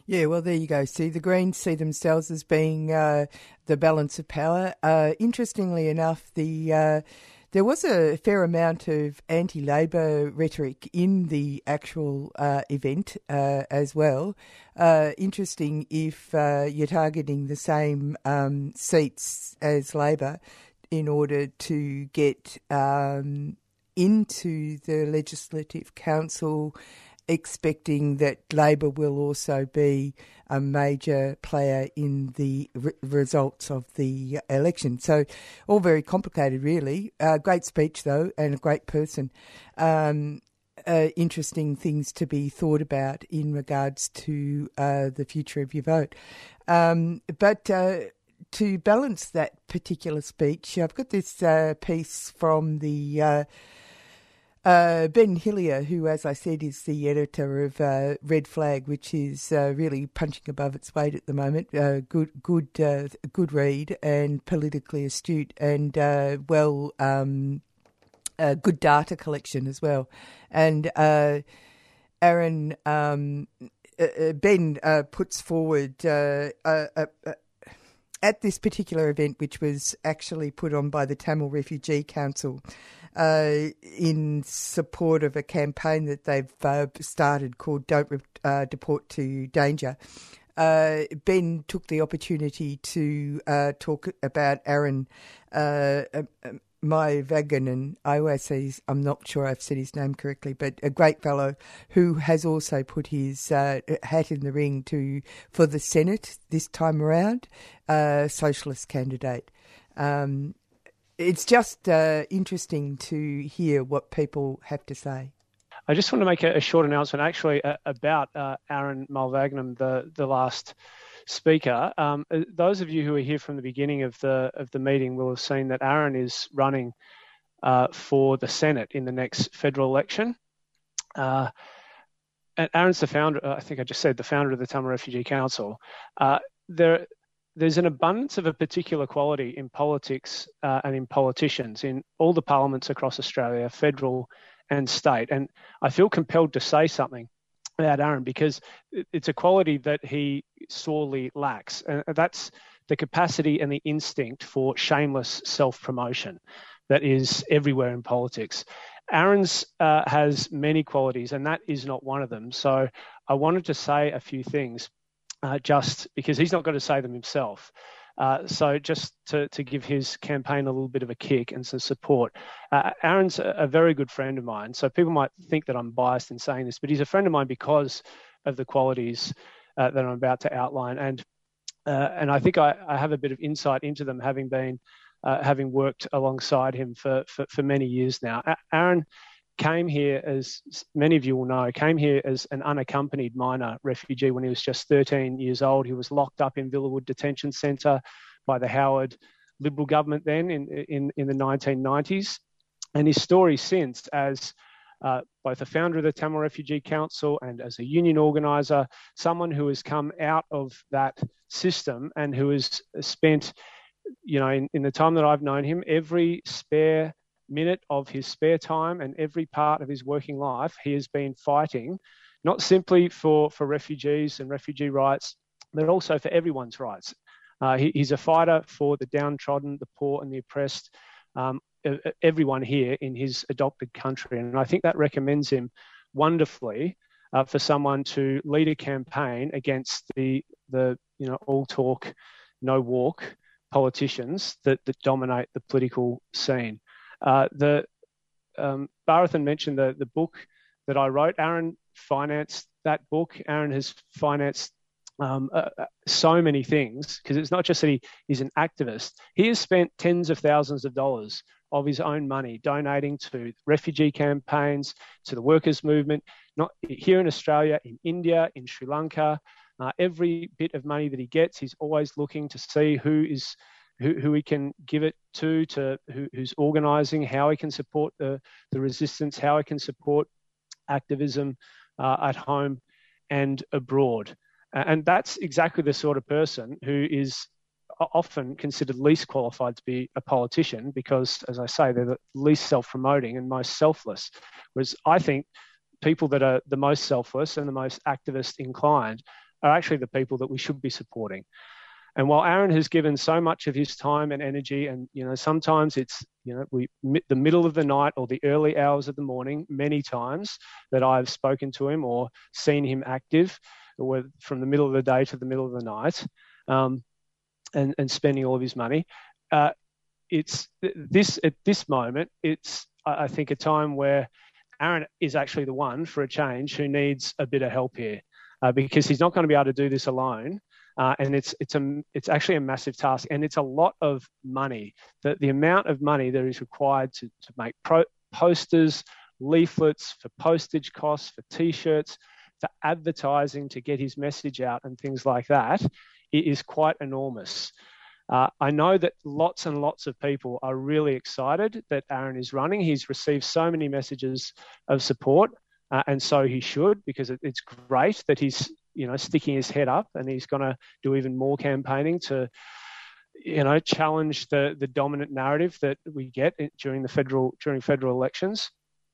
Yeah, well, there you go. See, the Greens see themselves as being the balance of power. Interestingly enough, there was a fair amount of anti-Labor rhetoric in the actual event as well. Interesting if you're targeting the same seats as Labor in order to get into the Legislative Council, expecting that Labor will also be a major player in the results of the election. So all very complicated, really. Great speech, though, and a great person. Interesting things to be thought about in regards to the future of your vote. But to balance that particular speech, I've got this piece from the Ben Hillier, who, as I said, is the editor of Red Flag, which is really punching above its weight at the moment. Good read and politically astute and good data collection as well. And Aaron, Ben puts forward at this particular event, which was actually put on by the Tamil Refugee Council, in support of a campaign that they've started called Don't Deport to Danger. Ben took the opportunity to talk about Aaron Maivaganan. I always say, I'm not sure I've said his name correctly, but a great fellow who has also put his hat in the ring for the Senate this time around, socialist candidate. It's just interesting to hear what people have to say. I just want to make a short announcement, actually, about Aaron Maivaganan, the last speaker. Those of you who are here from the beginning of the meeting will have seen that Aaron is running for the Senate in the next federal election. And Aaron's the founder. I think I just said the founder of the Tamil Refugee Council. There's an abundance of a particular quality in politics and in politicians in all the parliaments across Australia, federal and state. And I feel compelled to say something about Aaron because it's a quality that he sorely lacks. And that's the capacity and the instinct for shameless self-promotion that is everywhere in politics. Aaron's has many qualities, and that is not one of them. So I wanted to say a few things. Just because he's not going to say them himself. So just to give his campaign a little bit of a kick and some support. Aaron's a very good friend of mine, so people might think that I'm biased in saying this, but he's a friend of mine because of the qualities that I'm about to outline. And I think I have a bit of insight into them, having worked alongside him for many years now. Aaron came here, as many of you will know, as an unaccompanied minor refugee when he was just 13 years old. He was locked up in Villawood Detention Centre by the Howard Liberal government then in the 1990s. And his story since, as both a founder of the Tamil Refugee Council and as a union organiser, someone who has come out of that system and who has spent, in the time that I've known him, every spare minute of his spare time and every part of his working life, he has been fighting, not simply for refugees and refugee rights, but also for everyone's rights. He's a fighter for the downtrodden, the poor and the oppressed, everyone here in his adopted country. And I think that recommends him wonderfully for someone to lead a campaign against the all talk, no walk politicians that dominate the political scene. Barathan mentioned the book that I wrote. Aaron financed that book. Aaron has financed so many things, because it's not just that he's an activist. He has spent tens of thousands of dollars of his own money donating to refugee campaigns, to the workers' movement, not here in Australia, in India, in Sri Lanka. Every bit of money that he gets, he's always looking to see who he can give it to who's organising, how he can support the resistance, how he can support activism at home and abroad. And that's exactly the sort of person who is often considered least qualified to be a politician because, as I say, they're the least self-promoting and most selfless. Whereas I think people that are the most selfless and the most activist inclined are actually the people that we should be supporting. And while Aaron has given so much of his time and energy, and sometimes it's the middle of the night or the early hours of the morning, many times that I've spoken to him or seen him active, or from the middle of the day to the middle of the night, and spending all of his money. It's at this moment, it's I think a time where Aaron is actually the one for a change who needs a bit of help here, because he's not going to be able to do this alone. And it's actually a massive task, and it's a lot of money. The amount of money that is required to make posters, leaflets, for postage costs, for T-shirts, for advertising, to get his message out and things like that, it is quite enormous. I know that lots and lots of people are really excited that Aaron is running. He's received so many messages of support, and so he should, because it's great that he's sticking his head up, and he's going to do even more campaigning to challenge the dominant narrative that we get during federal elections.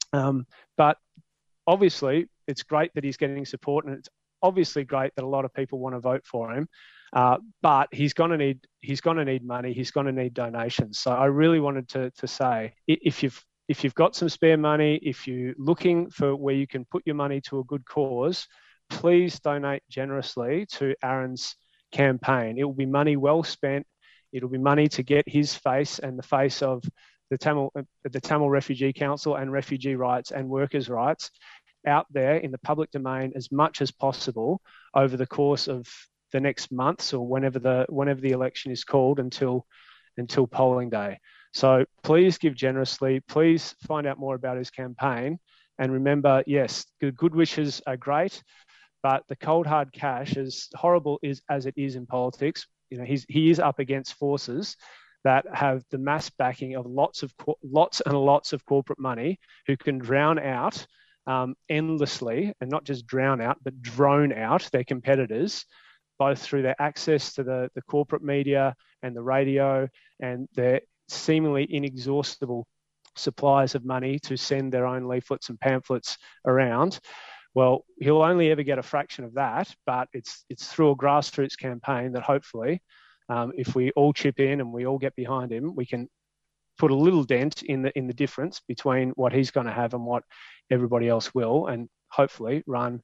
But obviously, it's great that he's getting support, and it's obviously great that a lot of people want to vote for him. But he's going to need money. He's going to need donations. So I really wanted to say, if you've got some spare money, if you're looking for where you can put your money to a good cause, please donate generously to Aaron's campaign. It will be money well spent. It'll be money to get his face and the face of the Tamil Refugee Council and refugee rights and workers' rights out there in the public domain as much as possible over the course of the next months, or whenever the election is called, until polling day. So please give generously. Please find out more about his campaign. And remember, yes, the good wishes are great, but the cold hard cash, as horrible as it is in politics, he is up against forces that have the mass backing of lots and lots of corporate money, who can drown out endlessly, and not just drown out, but drone out their competitors, both through their access to the corporate media and the radio, and their seemingly inexhaustible supplies of money to send their own leaflets and pamphlets around. Well, he'll only ever get a fraction of that, but it's through a grassroots campaign that hopefully, if we all chip in and we all get behind him, we can put a little dent in the difference between what he's going to have and what everybody else will, and hopefully run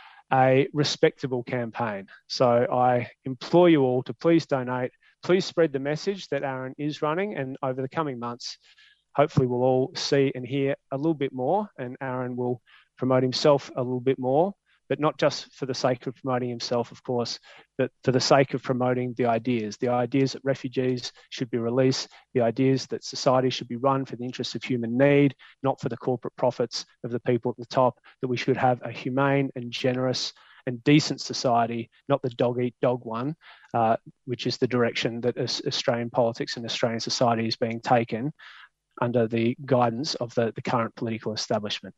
a respectable campaign. So I implore you all to please donate. Please spread the message that Aaron is running, and over the coming months, hopefully we'll all see and hear a little bit more, and Aaron will promote himself a little bit more, but not just for the sake of promoting himself, of course, but for the sake of promoting the ideas that refugees should be released, the ideas that society should be run for the interests of human need, not for the corporate profits of the people at the top, that we should have a humane and generous and decent society, not the dog-eat-dog one, which is the direction that Australian politics and Australian society is being taken under the guidance of the current political establishment.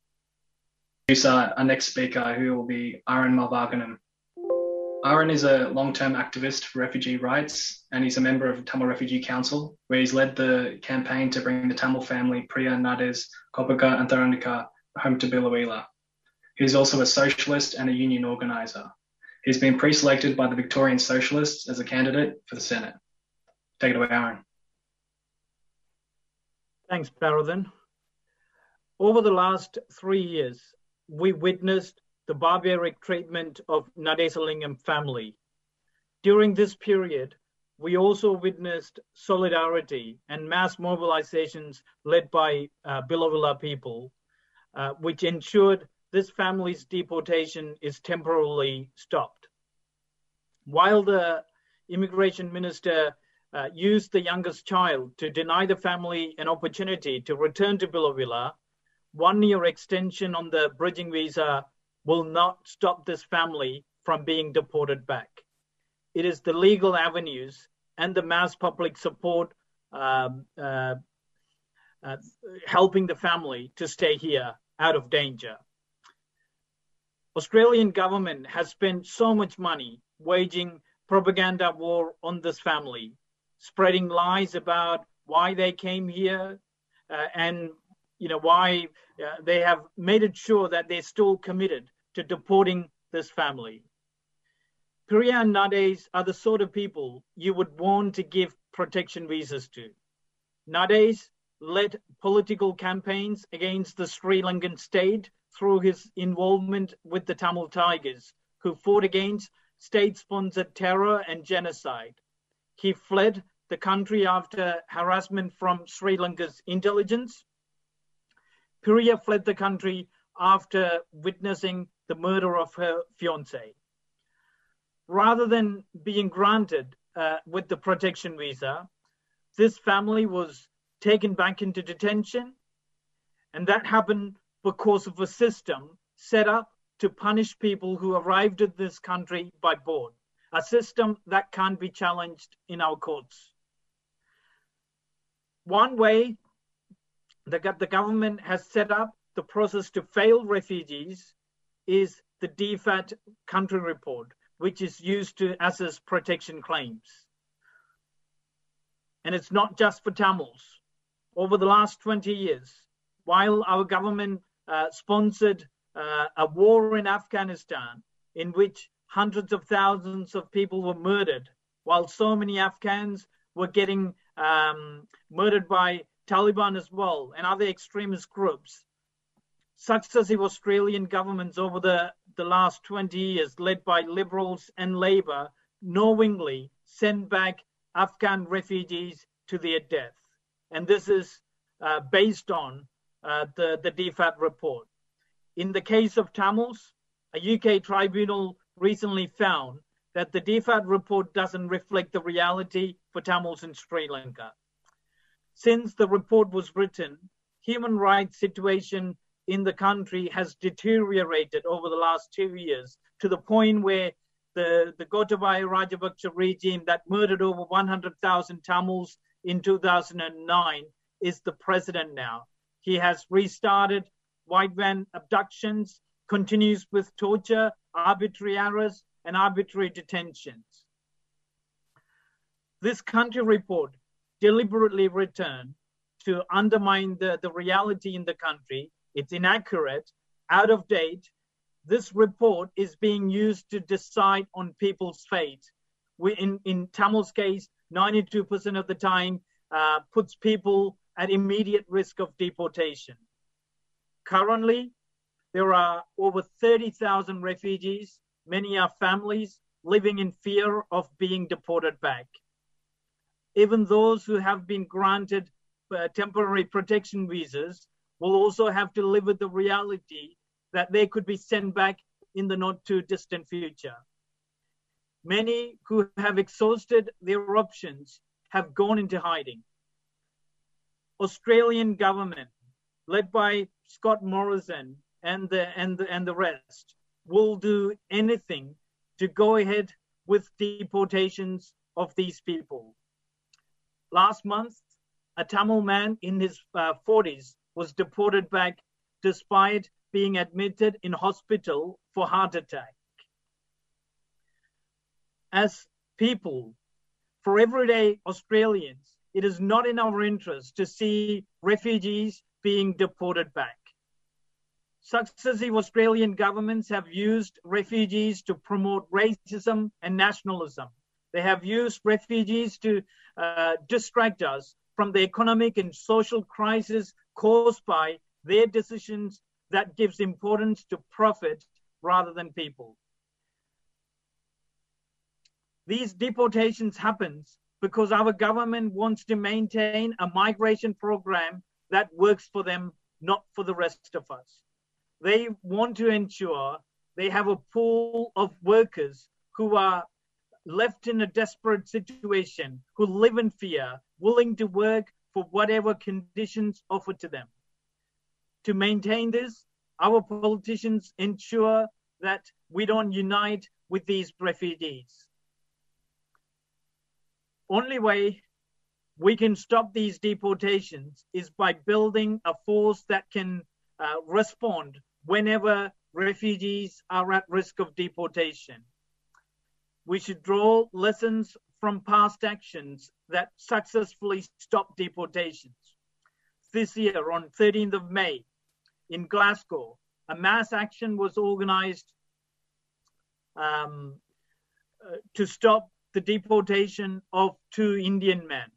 Our next speaker, who will be Aaron Malvaganam. Aaron is a long-term activist for refugee rights, and he's a member of Tamil Refugee Council, where he's led the campaign to bring the Tamil family Priya, Nades, Kopika and Tharanika home to Biloela. He's also a socialist and a union organiser. He's been pre-selected by the Victorian Socialists as a candidate for the Senate. Take it away, Aaron. Thanks, Paradhan. Over the last 3 years, we witnessed the barbaric treatment of Nadesalingam family. During this period, we also witnessed solidarity and mass mobilizations led by Biloela people, which ensured this family's deportation is temporarily stopped. While the immigration minister used the youngest child to deny the family an opportunity to return to Biloela, 1 year extension on the bridging visa will not stop this family from being deported back. It is the legal avenues and the mass public support helping the family to stay here out of danger. Australian government has spent so much money waging propaganda war on this family, spreading lies about why they came here and why they have made it sure that they're still committed to deporting this family. Priya and Nades are the sort of people you would want to give protection visas to. Nades led political campaigns against the Sri Lankan state through his involvement with the Tamil Tigers, who fought against state-sponsored terror and genocide. He fled the country after harassment from Sri Lanka's intelligence. Priya fled the country after witnessing the murder of her fiancé. Rather than being granted with the protection visa, this family was taken back into detention, and that happened because of a system set up to punish people who arrived at this country by boat, a system that can't be challenged in our courts. One way the government has set up the process to fail refugees is the DFAT country report, which is used to assess protection claims. And it's not just for Tamils. Over the last 20 years, while our government sponsored a war in Afghanistan in which hundreds of thousands of people were murdered, while so many Afghans were getting murdered by Taliban as well and other extremist groups, successive Australian governments over the last 20 years, led by Liberals and Labor, knowingly sent back Afghan refugees to their death. And this is based on the DFAT report. In the case of Tamils, a UK tribunal recently found that the DFAT report doesn't reflect the reality for Tamils in Sri Lanka. Since the report was written, human rights situation in the country has deteriorated over the last 2 years to the point where the Gotabaya Rajapaksa regime that murdered over 100,000 Tamils in 2009 is the president now. He has restarted white van abductions, continues with torture, arbitrary arrests, and arbitrary detentions. This country report deliberately written to undermine the reality in the country. It's inaccurate, out of date. This report is being used to decide on people's fate. In Tamil's case, 92% of the time puts people at immediate risk of deportation. Currently, there are over 30,000 refugees. Many are families living in fear of being deported back. Even those who have been granted temporary protection visas will also have to live with the reality that they could be sent back in the not too distant future. Many who have exhausted their options have gone into hiding. Australian government, led by Scott Morrison and the rest, will do anything to go ahead with deportations of these people. Last month, a Tamil man in his 40s was deported back despite being admitted in hospital for heart attack. As people, for everyday Australians, it is not in our interest to see refugees being deported back. Successive Australian governments have used refugees to promote racism and nationalism. They have used refugees to distract us from the economic and social crisis caused by their decisions that gives importance to profit rather than people. These deportations happen because our government wants to maintain a migration program that works for them, not for the rest of us. They want to ensure they have a pool of workers who are left in a desperate situation, who live in fear, willing to work for whatever conditions offered to them. To maintain this, our politicians ensure that we don't unite with these refugees. Only way we can stop these deportations is by building a force that can respond whenever refugees are at risk of deportation. We should draw lessons from past actions that successfully stopped deportations. This year, on 13th of May, in Glasgow, a mass action was organized to stop the deportation of 2 Indian men.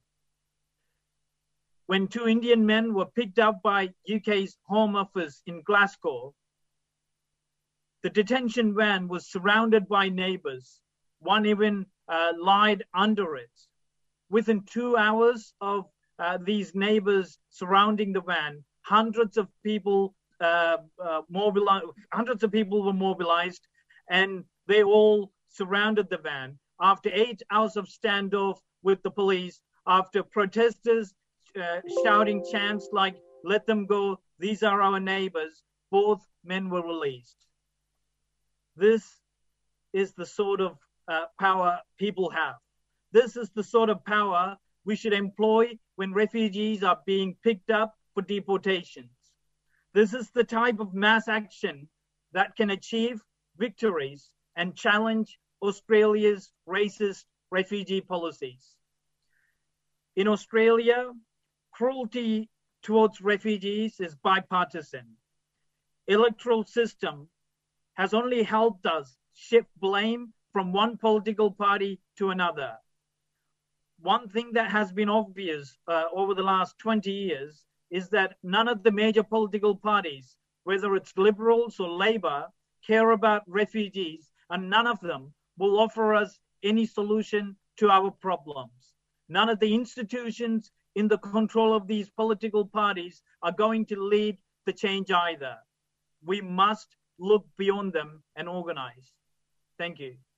When 2 Indian men were picked up by UK's Home Office in Glasgow, the detention van was surrounded by neighbours. One even lied under it. Within 2 hours of these neighbours surrounding the van, hundreds of people were mobilized, and they all surrounded the van. After 8 hours of standoff with the police, after protesters shouting chants like, "Let them go, these are our neighbors," both men were released. This is the sort of power people have. This is the sort of power we should employ when refugees are being picked up for deportations. This is the type of mass action that can achieve victories and challenge Australia's racist refugee policies. In Australia, cruelty towards refugees is bipartisan. Electoral system has only helped us shift blame from one political party to another. One thing that has been obvious over the last 20 years is that none of the major political parties, whether it's Liberals or Labor, care about refugees, and none of them will offer us any solution to our problems. None of the institutions in the control of these political parties are going to lead the change either. We must look beyond them and organize. Thank you.